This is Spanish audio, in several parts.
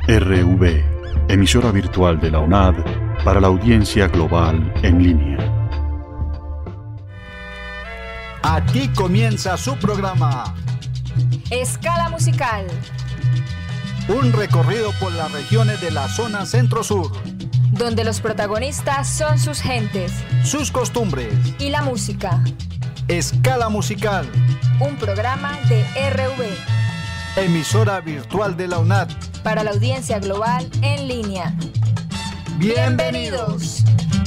RV, emisora virtual de la UNAD para la audiencia global en línea. Aquí comienza su programa Escala Musical. Un recorrido por las regiones de la zona centro-sur, donde los protagonistas son sus gentes, sus costumbres y la música. Escala Musical, un programa de RV, emisora virtual de la UNAD para la audiencia global en línea. ¡Bienvenidos!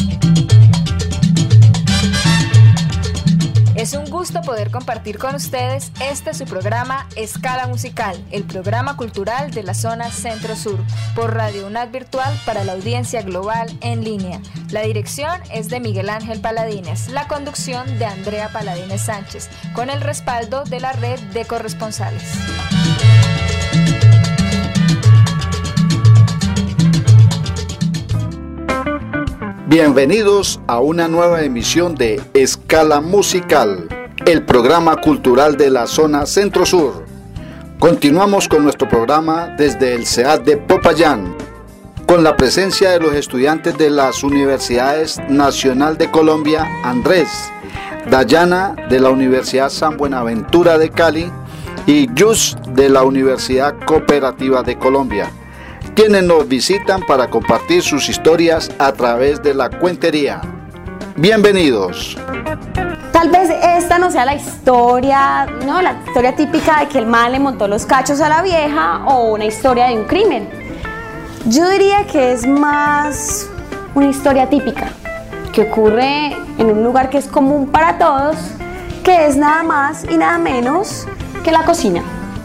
Es un gusto poder compartir con ustedes su programa Escala Musical, el programa cultural de la zona centro-sur, por Radio UNAD Virtual para la audiencia global en línea. La dirección es de Miguel Ángel Paladines, la conducción de Andrea Paladines Sánchez, con el respaldo de la red de corresponsales. Bienvenidos a una nueva emisión de Escala Musical, el programa cultural de la zona centro-sur. Continuamos con nuestro programa desde el CEAD de Popayán, con la presencia de los estudiantes de las Universidades Nacional de Colombia, Andrés, Dayana de la Universidad San Buenaventura de Cali y Yus de la Universidad Cooperativa de Colombia, quienes nos visitan para compartir sus historias a través de la cuentería. Bienvenidos. Tal vez esta no sea la historia, ¿no? La historia típica de que el man le montó los cachos a la vieja o una historia de un crimen. Yo diría que es más una historia típica que ocurre en un lugar que es común para todos, que es nada más y nada menos que la cocina.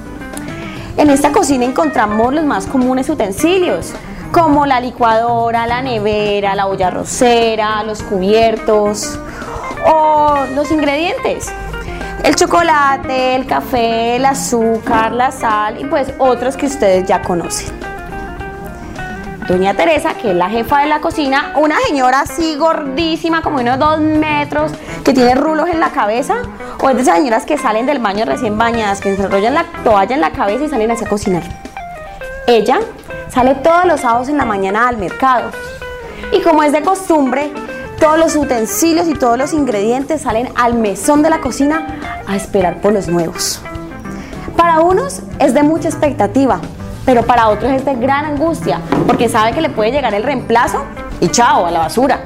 En esta cocina encontramos los más comunes utensilios, como la licuadora, la nevera, la olla arrocera, los cubiertos o los ingredientes: el chocolate, el café, el azúcar, la sal y pues otros que ustedes ya conocen. Doña Teresa, que es la jefa de la cocina, una señora así gordísima, como unos 2 metros, que tiene rulos en la cabeza, o es de esas señoras que salen del baño recién bañadas, que se enrollan la toalla en la cabeza y salen así a cocinar. Ella sale todos los sábados en la mañana al mercado, y como es de costumbre, todos los utensilios y todos los ingredientes salen al mesón de la cocina a esperar por los nuevos. Para unos es de mucha expectativa, pero para otros es de gran angustia, porque sabe que le puede llegar el reemplazo y chao, a la basura.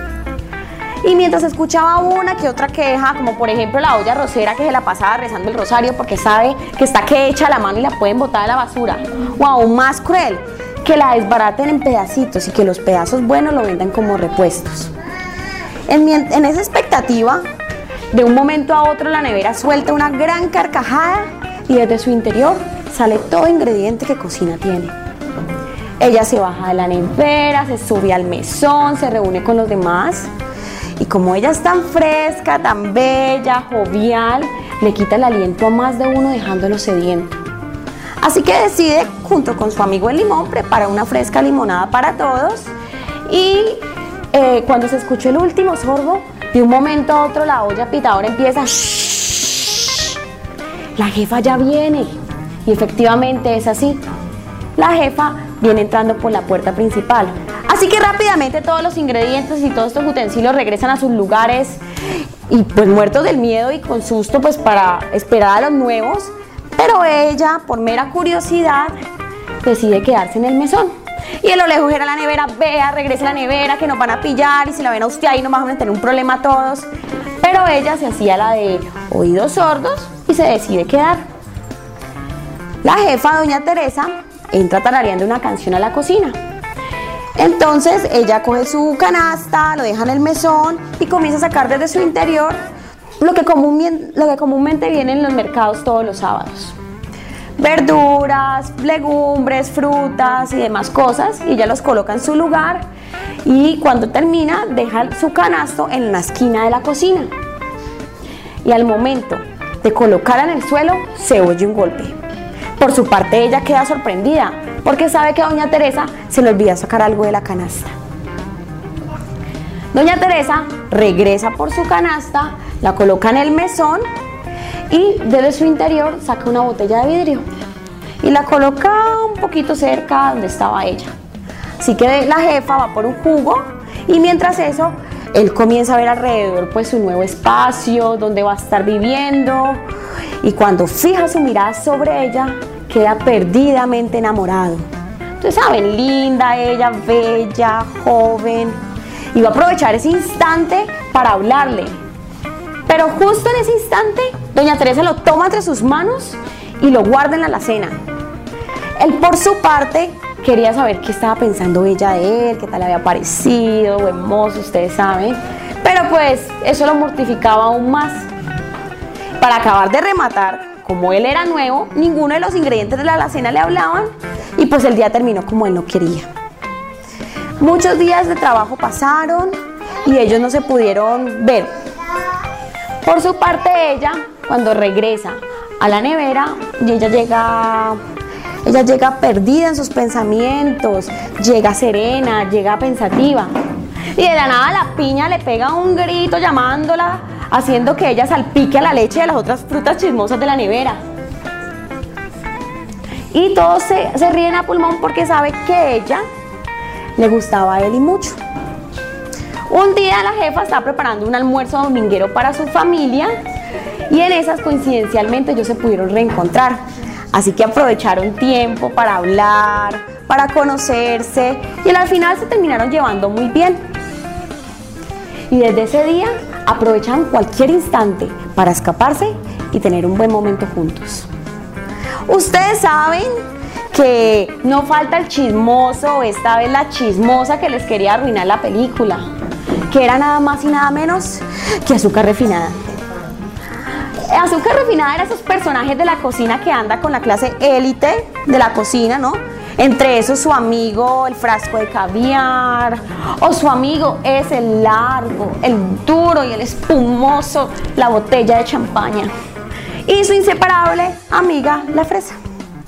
Y mientras escuchaba una que otra queja, como por ejemplo la olla arrocera que se la pasaba rezando el rosario porque sabe que está que echa la mano y la pueden botar a la basura, o aún más cruel, que la desbaraten en pedacitos y que los pedazos buenos lo vendan como repuestos. En esa expectativa, de un momento a otro la nevera suelta una gran carcajada y desde su interior sale todo ingrediente que cocina tiene. Ella se baja de la nevera, se sube al mesón, se reúne con los demás y como ella es tan fresca, tan bella, jovial, le quita el aliento a más de uno dejándolo sediento. Así que decide, junto con su amigo el limón, preparar una fresca limonada para todos y cuando se escuchó el último sorbo, de un momento a otro la olla pitadora empieza: ¡shh! La jefa ya viene. Y efectivamente es así. La jefa viene entrando por la puerta principal. Así que rápidamente todos los ingredientes y todos estos utensilios regresan a sus lugares y pues muertos del miedo y con susto pues para esperar a los nuevos. Pero ella, por mera curiosidad, decide quedarse en el mesón. Y a lo lejos era la nevera: vea, regresa a la nevera que nos van a pillar y si la ven a usted ahí nos vamos a tener un problema todos. Pero ella se hacía la de oídos sordos y se decide quedar. La jefa, doña Teresa, entra tarareando una canción a la cocina. Entonces ella coge su canasta, lo deja en el mesón y comienza a sacar desde su interior lo que comúnmente viene en los mercados todos los sábados: verduras, legumbres, frutas y demás cosas, y ella los coloca en su lugar y cuando termina deja su canasto en la esquina de la cocina. Y al momento de colocarla en el suelo se oye un golpe. Por su parte ella queda sorprendida porque sabe que a doña Teresa se le olvida sacar algo de la canasta. Doña Teresa regresa por su canasta, la coloca en el mesón y desde su interior saca una botella de vidrio y la coloca un poquito cerca donde estaba ella. Así que la jefa va por un jugo y mientras eso, él comienza a ver alrededor pues su nuevo espacio, donde va a estar viviendo, y cuando fija su mirada sobre ella, queda perdidamente enamorado. Entonces saben, linda ella, bella, joven, y va a aprovechar ese instante para hablarle. Pero justo en ese instante, doña Teresa lo toma entre sus manos y lo guarda en la alacena. Él por su parte quería saber qué estaba pensando ella de él, qué tal le había parecido, buen mozo, ustedes saben. Pero pues eso lo mortificaba aún más. Para acabar de rematar, como él era nuevo, ninguno de los ingredientes de la alacena le hablaban y pues el día terminó como él no quería. Muchos días de trabajo pasaron y ellos no se pudieron ver. Por su parte ella, cuando regresa a la nevera, y ella llega perdida en sus pensamientos, llega serena, llega pensativa. Y de la nada la piña le pega un grito llamándola, haciendo que ella salpique a la leche de las otras frutas chismosas de la nevera. Y todos se ríen a pulmón porque sabe que ella le gustaba a él y mucho. Un día la jefa está preparando un almuerzo dominguero para su familia y en esas coincidencialmente ellos se pudieron reencontrar. Así que aprovecharon tiempo para hablar, para conocerse y al final se terminaron llevando muy bien. Y desde ese día aprovechan cualquier instante para escaparse y tener un buen momento juntos. Ustedes saben que no falta el chismoso, esta vez la chismosa que les quería arruinar la película, que era nada más y nada menos que Azúcar Refinada. Azúcar Refinada era esos personajes de la cocina que anda con la clase élite de la cocina, ¿no? Entre esos su amigo el frasco de caviar, o su amigo es el largo, el duro y el espumoso, la botella de champaña, y su inseparable amiga la fresa.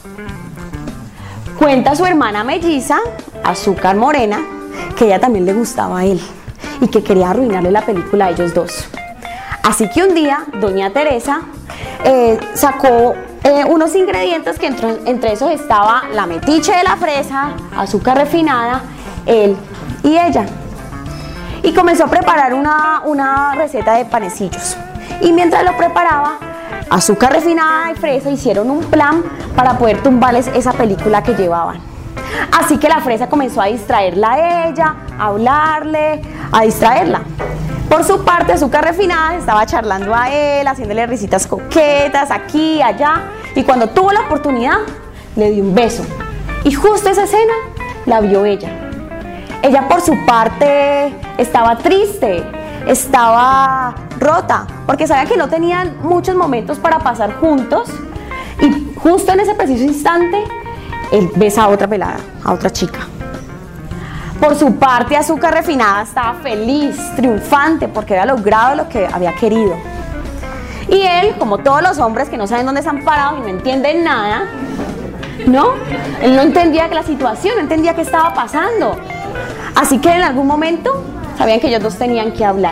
Cuenta su hermana melliza, Azúcar Morena, que ella también le gustaba a él y que quería arruinarle la película a ellos dos. Así que un día doña Teresa sacó unos ingredientes que entre esos estaba la metiche de la fresa, azúcar refinada, él y ella. Y comenzó a preparar una receta de panecillos. Y mientras lo preparaba, Azúcar Refinada y Fresa hicieron un plan para poder tumbarles esa película que llevaban. Así que la fresa comenzó a distraerla a ella, a hablarle, a distraerla. Por su parte, Azúcar Refinada estaba charlando a él, haciéndole risitas coquetas aquí y allá, y cuando tuvo la oportunidad, le dio un beso. Y justo esa escena la vio ella. Ella por su parte estaba triste, estaba rota, porque sabía que no tenían muchos momentos para pasar juntos, y justo en ese preciso instante, él besa a otra pelada, a otra chica. Por su parte, Azúcar Refinada estaba feliz, triunfante, porque había logrado lo que había querido. Y él, como todos los hombres que no saben dónde están parados y no entienden nada, ¿no? Él no entendía la situación, no entendía qué estaba pasando. Así que en algún momento sabían que ellos dos tenían que hablar.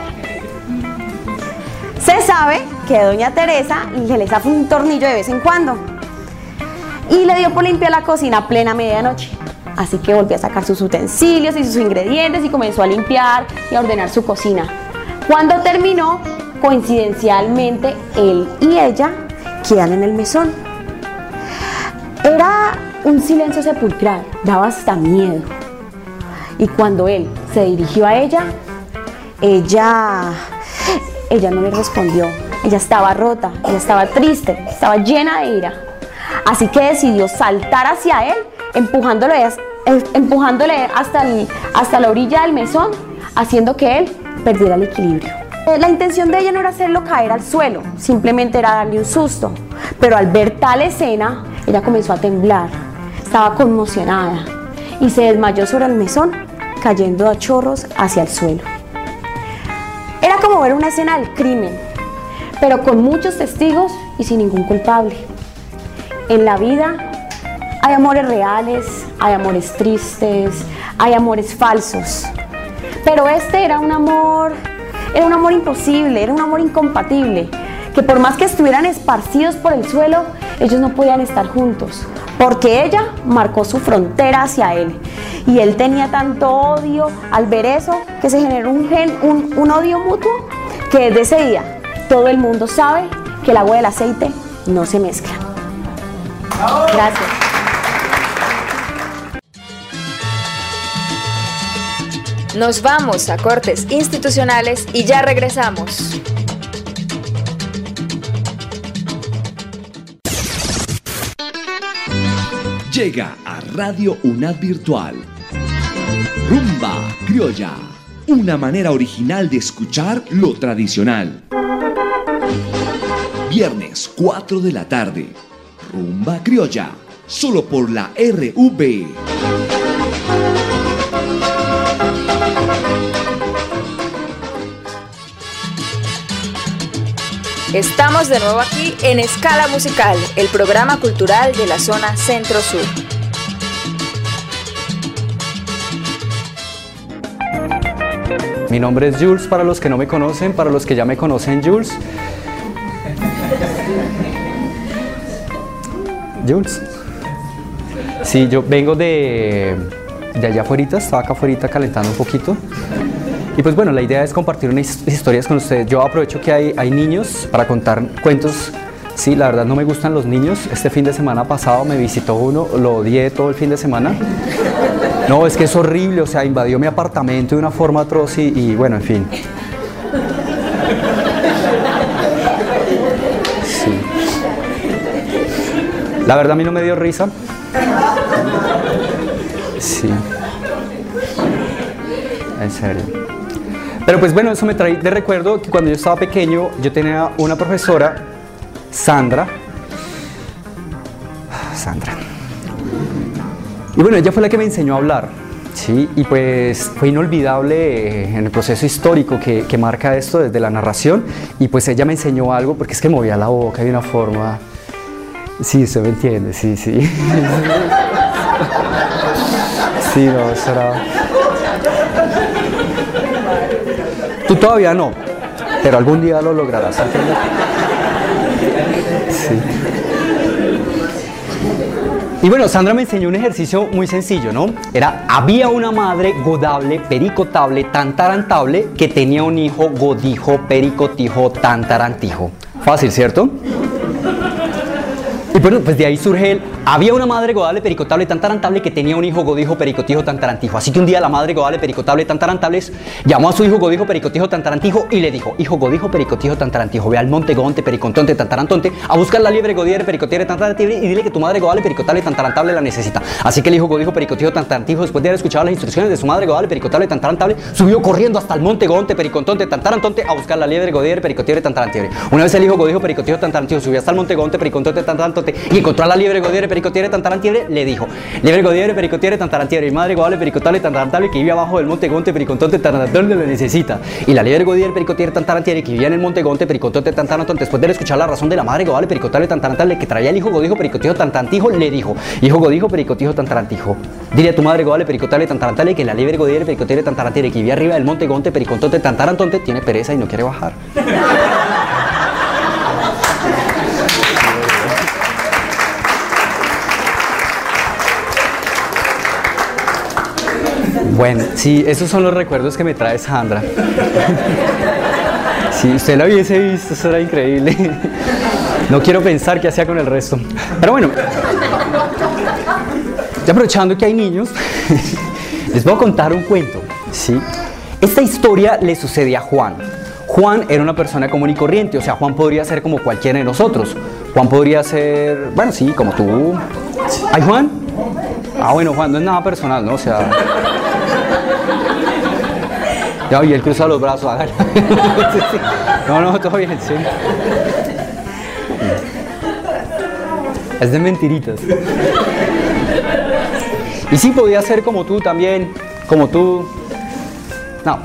Se sabe que doña Teresa le zafa un tornillo de vez en cuando y le dio por limpiar la cocina a plena medianoche. Así que volvió a sacar sus utensilios y sus ingredientes y comenzó a limpiar y a ordenar su cocina. Cuando terminó, coincidencialmente, él y ella quedan en el mesón. Era un silencio sepulcral, daba hasta miedo. Y cuando él se dirigió a ella no le respondió. Ella estaba rota, ella estaba triste, estaba llena de ira. Así que decidió saltar hacia él, empujándole hasta la orilla del mesón, haciendo que él perdiera el equilibrio. La intención de ella no era hacerlo caer al suelo, simplemente era darle un susto. Pero al ver tal escena, ella comenzó a temblar, estaba conmocionada y se desmayó sobre el mesón, cayendo a chorros hacia el suelo. Era como ver una escena del crimen, pero con muchos testigos y sin ningún culpable. En la vida hay amores reales, hay amores tristes, hay amores falsos. Pero este era un amor imposible, era un amor incompatible, que por más que estuvieran esparcidos por el suelo, ellos no podían estar juntos, porque ella marcó su frontera hacia él. Y él tenía tanto odio al ver eso que se generó un odio mutuo, que desde ese día todo el mundo sabe que el agua y el aceite no se mezclan. Gracias. Nos vamos a cortes institucionales y ya regresamos. Llega a Radio UNAD Virtual Rumba Criolla, una manera original de escuchar lo tradicional. Viernes 4 de la tarde, Rumba Criolla, solo por la RV. Estamos de nuevo aquí en Escala Musical, el programa cultural de la zona Centro-Sur. Mi nombre es Jules, para los que no me conocen, para los que ya me conocen, Jules. Jules. Sí, yo vengo de allá afuera, estaba acá afuera calentando un poquito. Y pues bueno, la idea es compartir unas historias con ustedes. Yo aprovecho que hay niños para contar cuentos. Sí, la verdad no me gustan los niños. Este fin de semana pasado me visitó uno, lo odié todo el fin de semana. No, es que es horrible, o sea, invadió mi apartamento de una forma atroz y bueno, en fin. Sí. La verdad a mí no me dio risa. Sí. En serio. Pero pues bueno, eso me trae de recuerdo que cuando yo estaba pequeño, yo tenía una profesora, Sandra. Y bueno, ella fue la que me enseñó a hablar, ¿sí? Y pues fue inolvidable en el proceso histórico que marca esto desde la narración. Y pues ella me enseñó algo, porque es que movía la boca de una forma... Sí, usted me entiende, sí. Sí, no, eso era... Tú todavía no, pero algún día lo lograrás. Sí. Y bueno, Sandra me enseñó un ejercicio muy sencillo, ¿no? Había una madre godable, pericotable, tantarantable, que tenía un hijo godijo, pericotijo, tantarantijo. Fácil, ¿cierto? Y bueno, pues de ahí surge había una madre godable, pericotable, tantarantable que tenía un hijo godijo, pericotijo, tantarantijo. Así que un día la madre godable, pericotable, tantarantable llamó a su hijo godijo, pericotijo, tantarantijo y le dijo: hijo godijo, pericotijo, tantarantijo, ve al monte gonte, pericontonte, tantarantonte a buscar la liebre godiere, pericotiere, tantarantible y dile que tu madre godable, pericotable, tantarantable la necesita. Así que el hijo godijo, pericotijo, tantarantijo, después de haber escuchado las instrucciones de su madre godable, pericotable, tantarantable, subió corriendo hasta el monte gonte, pericontonte, tantarantonte a buscar la liebre godiere, pericotiere, tantarantible. Una vez el hijo godijo, pericotijo, tantarantijo subió hasta el monte gonte, pericontonte, tantarantonte y encontró a la liebre godiere, pericotiere, tantarantiere, le dijo: liebre godiere, pericotiere, tantarantiere, y madre godable, pericotable, tantarantable que vive abajo del monte gonte, pericontonte, tantarantonte le necesita. Y la liebre godiere, pericotiere, tantarantiere que vivía en el monte gonte, pericontonte, tantarantonte, después de escuchar la razón de la madre godable, pericotable, tantarantable que traía el hijo godijo, pericotijo, tantarantijo, le dijo: hijo godijo, pericotijo, tantarantijo, dile a tu madre godable, pericotable, tantarantable que la liebre godiere, pericotiere, tantarantiere que vivía arriba del monte gonte, pericontonte, tantarantonte tiene pereza y no quiere bajar. Bueno, sí, esos son los recuerdos que me trae Sandra. Si usted la hubiese visto, eso era increíble. No quiero pensar qué hacía con el resto. Pero bueno, ya aprovechando que hay niños, les voy a contar un cuento, ¿sí? Esta historia le sucede a Juan. Juan era una persona común y corriente, o sea, Juan podría ser como cualquiera de nosotros. Juan podría ser, bueno, sí, como tú. ¿Ay, Juan? Ah, bueno, Juan, no es nada personal, ¿no? O sea... Ya, y él cruza los brazos, hágalo. No, todo bien, sí. Es de mentiritas. Y sí, podía ser como tú también, como tú. No.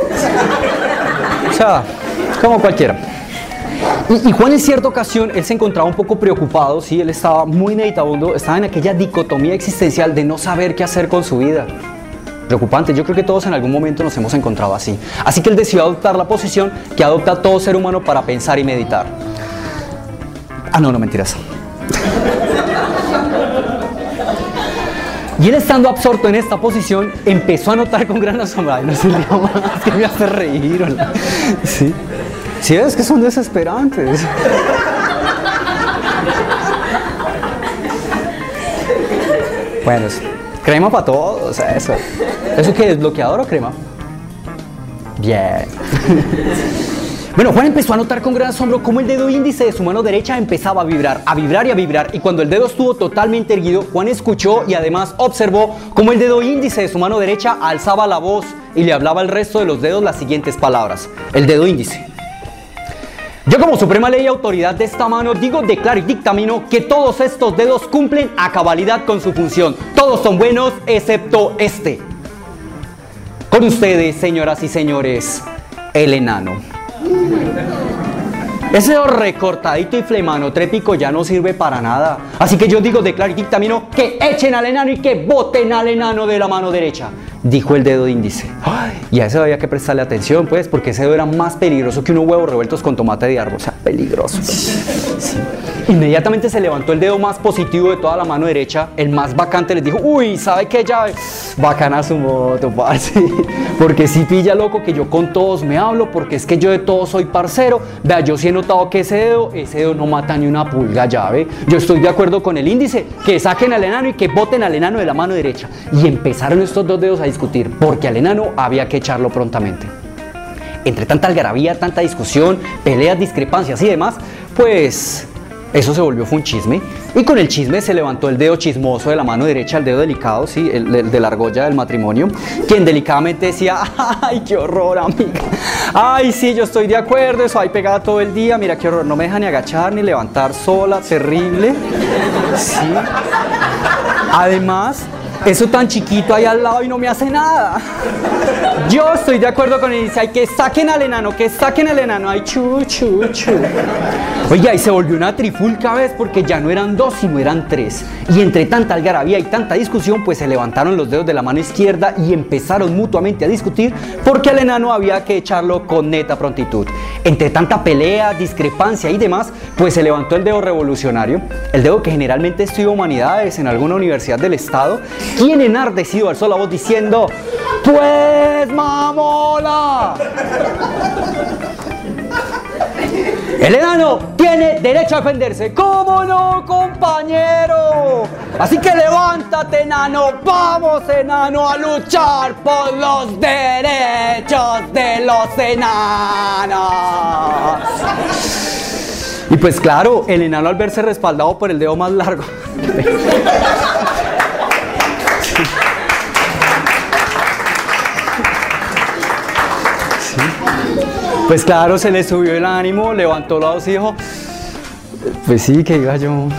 O sea, como cualquiera. Y Juan en cierta ocasión, él se encontraba un poco preocupado, sí, él estaba muy meditabundo, estaba en aquella dicotomía existencial de no saber qué hacer con su vida. Preocupante, yo creo que todos en algún momento nos hemos encontrado así. Así que él decidió adoptar la posición que adopta todo ser humano para pensar y meditar. Ah, no, mentiras. Y él, estando absorto en esta posición, empezó a notar con gran asombro. Ay, no se ría más, que me hace reír. Hola. Sí. Sí, es que son desesperantes. Bueno, crema para todos, eso. ¿Eso qué es, bloqueador o crema? Bien. Bueno, Juan empezó a notar con gran asombro cómo el dedo índice de su mano derecha empezaba a vibrar y a vibrar. Y cuando el dedo estuvo totalmente erguido, Juan escuchó y además observó cómo el dedo índice de su mano derecha alzaba la voz y le hablaba al resto de los dedos las siguientes palabras. El dedo índice: yo, como suprema ley y autoridad de esta mano, digo, declaro y dictamino que todos estos dedos cumplen a cabalidad con su función. Todos son buenos, excepto este. Con ustedes, señoras y señores, el enano. Ese dedo recortadito y flemanotrépico ya no sirve para nada. Así que yo digo, declaro y dictamino que echen al enano y que boten al enano de la mano derecha, dijo el dedo índice. Ay, y a ese había que prestarle atención, pues, porque ese dedo era más peligroso que unos huevos revueltos con tomate de árbol. O sea, peligroso. Sí. Inmediatamente se levantó el dedo más positivo de toda la mano derecha, el más vacante. Les dijo: uy, ¿sabe qué llave? Bacana su moto, parce. Porque si pilla, loco, que yo con todos me hablo, porque es que yo de todos soy parcero. Vea, yo sí he notado que ese dedo no mata ni una pulga, llave. Yo estoy de acuerdo con el índice, que saquen al enano y que boten al enano de la mano derecha. Y empezaron estos dos dedos a discutir, porque al enano había que echarlo prontamente. Entre tanta algarabía, tanta discusión, peleas, discrepancias y demás, pues eso se volvió fue un chisme. Y con el chisme se levantó el dedo chismoso de la mano derecha, el dedo delicado, sí, el de la argolla del matrimonio, quien delicadamente decía: ay, qué horror, amiga. Ay, sí, yo estoy de acuerdo, eso ahí pegada todo el día, mira qué horror, no me deja ni agachar ni levantar sola, terrible. Sí. Además, eso tan chiquito ahí al lado y no me hace nada. Yo estoy de acuerdo con él, dice: ay, que saquen al enano, ay, chu. Oiga, y se volvió una trifulca, ¿ves? Porque ya no eran dos, sino eran tres. Y entre tanta algarabía y tanta discusión, pues se levantaron los dedos de la mano izquierda y empezaron mutuamente a discutir, porque al enano había que echarlo con neta prontitud. Entre tanta pelea, discrepancia y demás, pues se levantó el dedo revolucionario, el dedo que generalmente estudia humanidades en alguna universidad del estado, quien enardecido alzó la voz diciendo: pues mamola, el enano tiene derecho a defenderse. ¿Cómo no, compañero? Así que levántate, enano, vamos, enano, a luchar por los derechos de los enanos. Y pues claro, el enano, al verse respaldado por el dedo más largo, pues claro, se le subió el ánimo, levantó la voz y dijo: pues sí, que iba yo.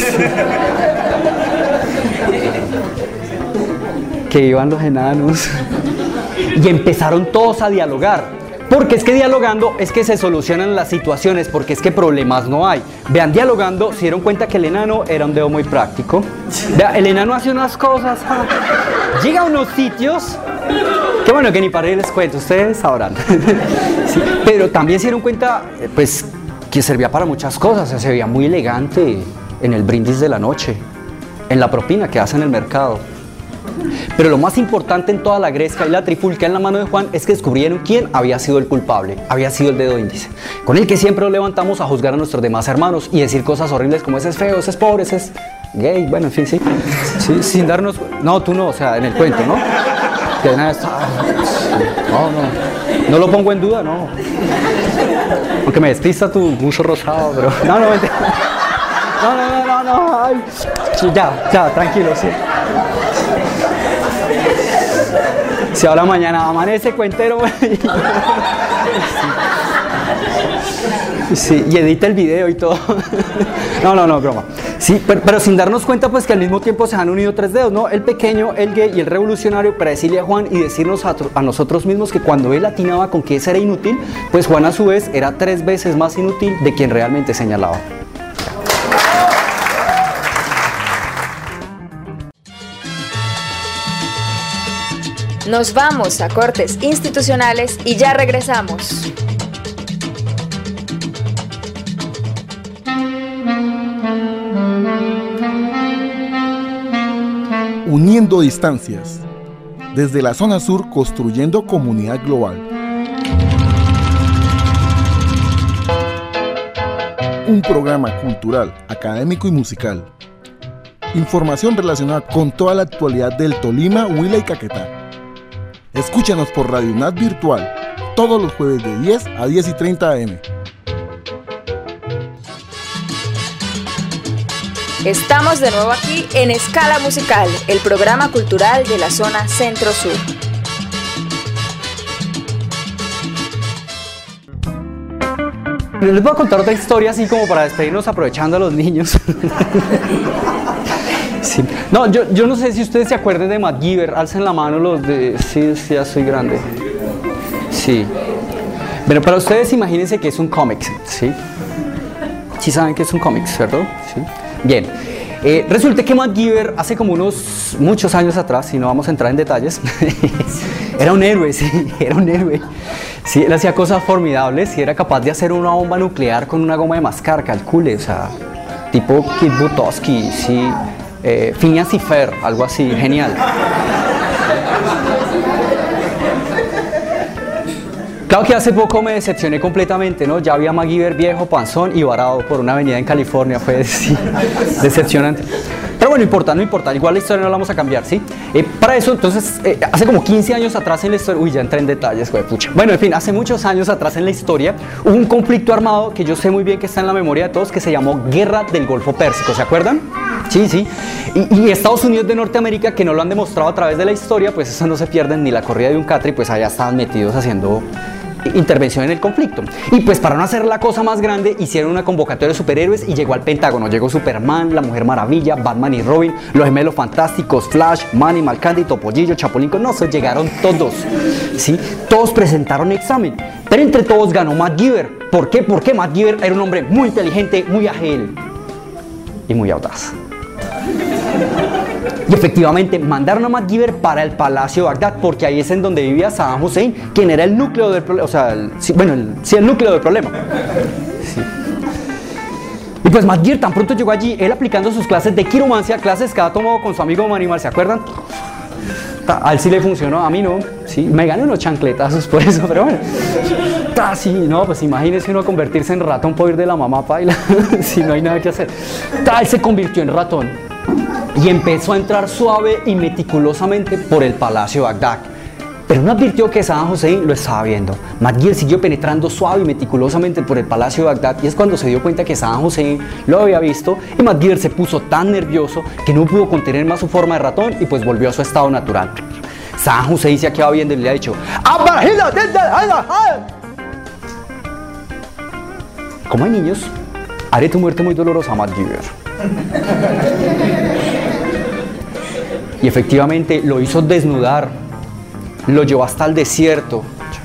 Que iban los enanos. Y empezaron todos a dialogar. Porque es que dialogando es que se solucionan las situaciones, porque es que problemas no hay. Vean, dialogando se dieron cuenta que el enano era un dedo muy práctico. Vean, el enano hace unas cosas, llega a unos sitios, que bueno, que ni para les cuento, ustedes sabrán. Sí, pero también se dieron cuenta, pues, que servía para muchas cosas. O sea, se veía muy elegante en el brindis de la noche, en la propina que hace en el mercado. Pero lo más importante en toda la gresca y la trifulca en la mano de Juan es que descubrieron quién había sido el culpable. Había sido el dedo índice, con el que siempre lo levantamos a juzgar a nuestros demás hermanos y decir cosas horribles como: ese es feo, ese es pobre, ese es gay. Bueno, en fin, sí, sin darnos... No, tú no, o sea, en el cuento, ¿no? Que nada está... No lo pongo en duda, no. Aunque me despista tu buzo rosado, pero... No, ay. Ya, tranquilo, sí. Si ahora mañana amanece cuentero. Sí, y edita el video y todo. No, broma. Sí, pero sin darnos cuenta, pues, que al mismo tiempo se han unido tres dedos, ¿no? El pequeño, el gay y el revolucionario, para decirle a Juan y decirnos a nosotros mismos que cuando él atinaba con que ese era inútil, pues Juan a su vez era 3 veces más inútil de quien realmente señalaba. Nos vamos a cortes institucionales y ya regresamos. uniendo distancias. Desde la zona sur, construyendo comunidad global. Un programa cultural, académico y musical. Información relacionada con toda la actualidad del Tolima, Huila y Caquetá. Escúchanos por Radio UNAD Virtual, todos los jueves de 10 a 10:30 am. Estamos de nuevo aquí en Escala Musical, el programa cultural de la zona Centro-Sur. Les voy a contar otra historia así como para despedirnos aprovechando a los niños. Sí. No, yo no sé si ustedes se acuerdan de MacGyver. Alcen la mano los de... Sí, ya soy grande. Sí. Bueno, para ustedes imagínense que es un cómic, ¿sí? Sí saben que es un cómic, ¿cierto? Sí. Bien. Resulta que MacGyver hace como muchos años atrás, si no vamos a entrar en detalles, era un héroe, sí, era un héroe. Sí, él hacía cosas formidables y era capaz de hacer una bomba nuclear con una goma de mascar, calcule, o sea, tipo Kid Butowski, sí, Phineas y Ferb, algo así, genial. Claro que hace poco me decepcioné completamente, ¿no? Ya había MacGyver viejo, panzón y varado por una avenida en California, fue sí, decepcionante. Pero bueno, no importa, igual la historia no la vamos a cambiar, ¿sí? Para eso, entonces, hace como 15 años atrás en la historia, uy, ya entré en detalles, güey, pucha. Bueno, en fin, hace muchos años atrás en la historia hubo un conflicto armado que yo sé muy bien que está en la memoria de todos, que se llamó Guerra del Golfo Pérsico, ¿se acuerdan? Sí, sí. Y Estados Unidos de Norteamérica, que no lo han demostrado a través de la historia, pues eso no se pierden ni la corrida de un catre, pues allá estaban metidos haciendo intervención en el conflicto. Y pues para no hacer la cosa más grande, hicieron una convocatoria de superhéroes y llegó al Pentágono. Llegó Superman, la Mujer Maravilla, Batman y Robin, los Gemelos Fantásticos, Flash, Manny, Malcandy, Topollillo, Chapulín, no, llegaron todos, ¿sí? Todos presentaron examen, pero entre todos ganó MacGyver. ¿Por qué? Porque MacGyver era un hombre muy inteligente, muy ágil y muy audaz. Y efectivamente mandaron a MacGyver para el Palacio de Bagdad, porque ahí es en donde vivía Saddam Hussein, quien era el núcleo del problema, o sea, el núcleo del problema. Sí. Y pues MacGyver tan pronto llegó allí, él aplicando sus clases de quiromancia, clases que ha tomado con su amigo Manimal, ¿se acuerdan? A él sí le funcionó, a mí no, sí, me gané unos chancletazos por eso, pero bueno. Sí, no, pues imagínese uno convertirse en ratón por ir de la mamá paila, si no hay nada que hacer. Él se convirtió en ratón y empezó a entrar suave y meticulosamente por el Palacio de Bagdad. Pero no advirtió que Saddam Hussein lo estaba viendo. MacGyver siguió penetrando suave y meticulosamente por el Palacio de Bagdad, y es cuando se dio cuenta que Saddam Hussein lo había visto, y MacGyver se puso tan nervioso que no pudo contener más su forma de ratón y pues volvió a su estado natural. Saddam Hussein se ha quedado viendo y le ha dicho: como hay niños, haré tu muerte muy dolorosa, MacGyver. Y efectivamente lo hizo desnudar, lo llevó hasta el desierto,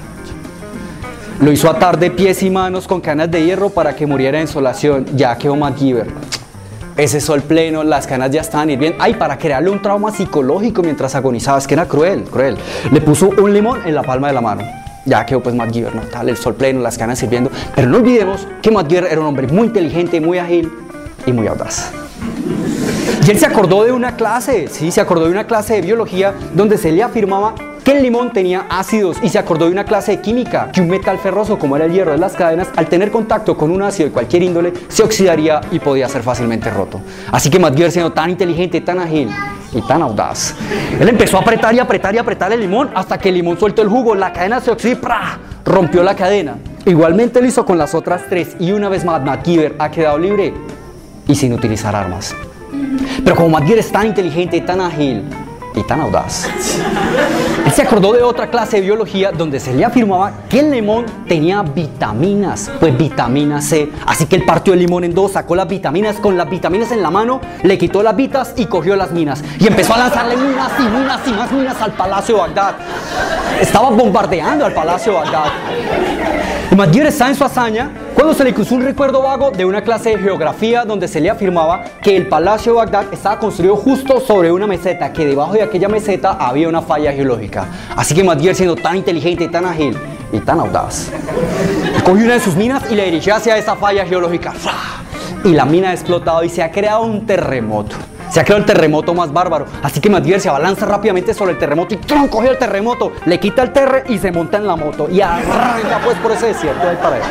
lo hizo atar de pies y manos con cadenas de hierro para que muriera de insolación. Ya quedó MacGyver. Ese sol pleno, las canas ya estaban hirviendo. Ay, para crearle un trauma psicológico mientras agonizaba, es que era cruel. Le puso un limón en la palma de la mano. Ya quedó pues MacGyver, ¿no? Tal, el sol pleno, las canas hirviendo. Pero no olvidemos que MacGyver era un hombre muy inteligente, muy ágil y muy audaz. Y él se acordó de una clase, sí, se acordó de una clase de biología donde se le afirmaba que el limón tenía ácidos, y se acordó de una clase de química, que un metal ferroso como era el hierro de las cadenas, al tener contacto con un ácido de cualquier índole, se oxidaría y podía ser fácilmente roto. Así que MacGyver, siendo tan inteligente, tan ágil y tan audaz, él empezó a apretar y apretar y apretar el limón hasta que el limón soltó el jugo, la cadena se oxidó y ¡prá! Rompió la cadena. Igualmente lo hizo con las otras tres, y una vez más MacGyver ha quedado libre y sin utilizar armas. Pero como MacGyver es tan inteligente y tan ágil y tan audaz, él se acordó de otra clase de biología donde se le afirmaba que el limón tenía vitaminas, pues vitamina C. Así que él partió el limón en dos, sacó las vitaminas, con las vitaminas en la mano, le quitó las vitas y cogió las minas, y empezó a lanzarle minas y minas y más minas al Palacio de Bagdad. Estaba bombardeando al Palacio de Bagdad. Y MacGyver está en su hazaña cuando se le cruzó un recuerdo vago de una clase de geografía donde se le afirmaba que el Palacio de Bagdad estaba construido justo sobre una meseta, que debajo de aquella meseta había una falla geológica. Así que MacGyver, siendo tan inteligente y tan ágil y tan audaz, cogió una de sus minas y la dirigió hacia esa falla geológica. Y la mina ha explotado y se ha creado un terremoto. Se ha creado el terremoto más bárbaro. Así que Matt Giver se abalanza rápidamente sobre el terremoto y ¡tron! Coge el terremoto, le quita el terre y se monta en la moto y arranca pues por ese desierto ahí para allá.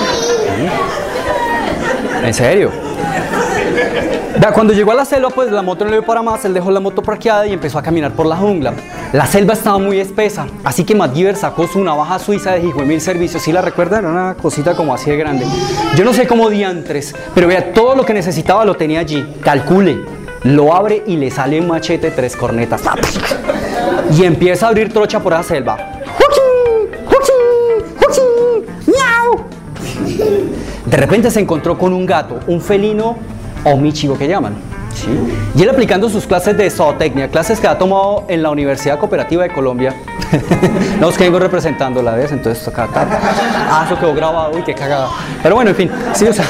¿Sí? ¿En serio? Cuando llegó a la selva, pues la moto no le dio para más, él dejó la moto parqueada y empezó a caminar por la jungla. La selva estaba muy espesa, así que Matt Giver sacó su navaja suiza de Hijuemil Servicios. ¿Sí la recuerdan? Era una cosita como así de grande. Yo no sé cómo diantres, pero vea, todo lo que necesitaba lo tenía allí. Calcule, lo abre y le sale un machete 3 cornetas. Y empieza a abrir trocha por esa selva. De repente se encontró con un gato, un felino o michigo que llaman, ¿sí? Y él aplicando sus clases de zootecnia, clases que ha tomado en la Universidad Cooperativa de Colombia. No, es que vengo representando la vez, entonces toca tal. Eso quedó grabado, uy, qué cagada. Pero bueno, en fin, sí, o sea,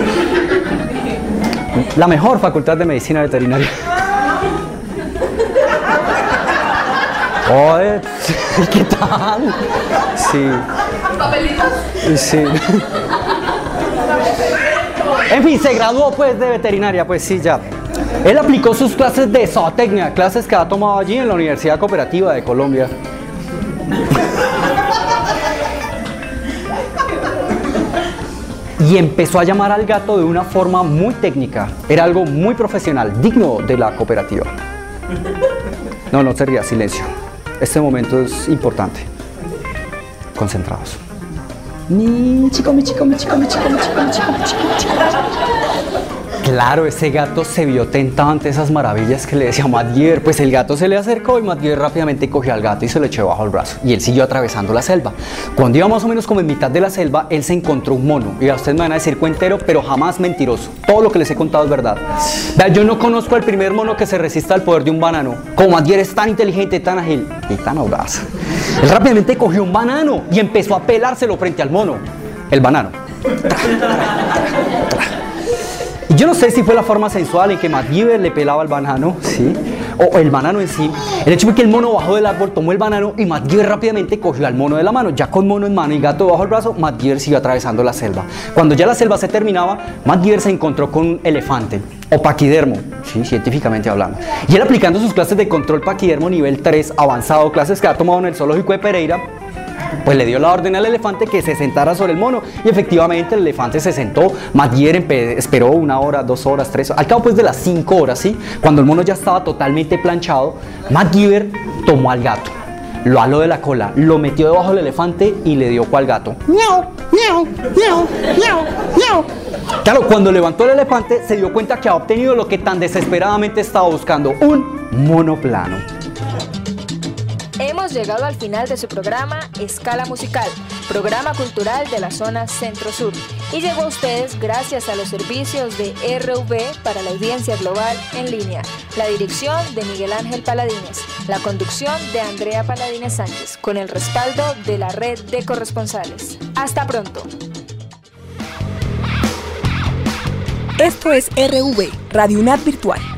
la mejor facultad de medicina veterinaria. Oye, ¿qué tal? Sí. ¿Papelitos? Sí. En fin, se graduó pues de veterinaria, pues sí, ya. Él aplicó sus clases de zootecnia, clases que ha tomado allí en la Universidad Cooperativa de Colombia. Y empezó a llamar al gato de una forma muy técnica. Era algo muy profesional, digno de la cooperativa. No, no se ría, silencio. Este momento es importante. Concentrados. Mi chico. Claro, ese gato se vio tentado ante esas maravillas que le decía Matt Giver. Pues el gato se le acercó y Matt Giver rápidamente cogió al gato y se lo echó bajo el brazo. Y él siguió atravesando la selva. Cuando iba más o menos como en mitad de la selva, él se encontró un mono. Y a ustedes me van a decir cuentero, pero jamás mentiroso. Todo lo que les he contado es verdad. Yo no conozco al primer mono que se resista al poder de un banano. Como Matt Giver es tan inteligente, tan ágil y tan audaz. Él rápidamente cogió un banano y empezó a pelárselo frente al mono. El banano. Y yo no sé si fue la forma sensual en que Matt Giver le pelaba el banano, ¿sí? O el banano en sí. El hecho fue que el mono bajó del árbol, tomó el banano y Matt Giver rápidamente cogió al mono de la mano. Ya con mono en mano y gato bajo el brazo, Matt Giver siguió atravesando la selva. Cuando ya la selva se terminaba, Matt Giver se encontró con un elefante, o paquidermo, ¿sí? Científicamente hablando. Y él aplicando sus clases de control paquidermo nivel 3 avanzado, clases que ha tomado en el zoológico de Pereira, pues le dio la orden al elefante que se sentara sobre el mono y efectivamente el elefante se sentó. Matt Giver esperó 1 hora, 2 horas, 3 horas, al cabo pues de las 5 horas, ¿sí? Cuando el mono ya estaba totalmente planchado, Matt Giver tomó al gato, lo aló de la cola, lo metió debajo del elefante y le dio cual gato. ¡Miau, miau, miau, miau, miau! Claro, cuando levantó el elefante se dio cuenta que había obtenido lo que tan desesperadamente estaba buscando, un monoplano. Hemos llegado al final de su programa Escala Musical, programa cultural de la zona Centro-Sur, y llegó a ustedes gracias a los servicios de RV para la audiencia global en línea, la dirección de Miguel Ángel Paladines, la conducción de Andrea Paladines Sánchez, con el respaldo de la red de corresponsales. Hasta pronto. Esto es RV, Radio UNAD Virtual.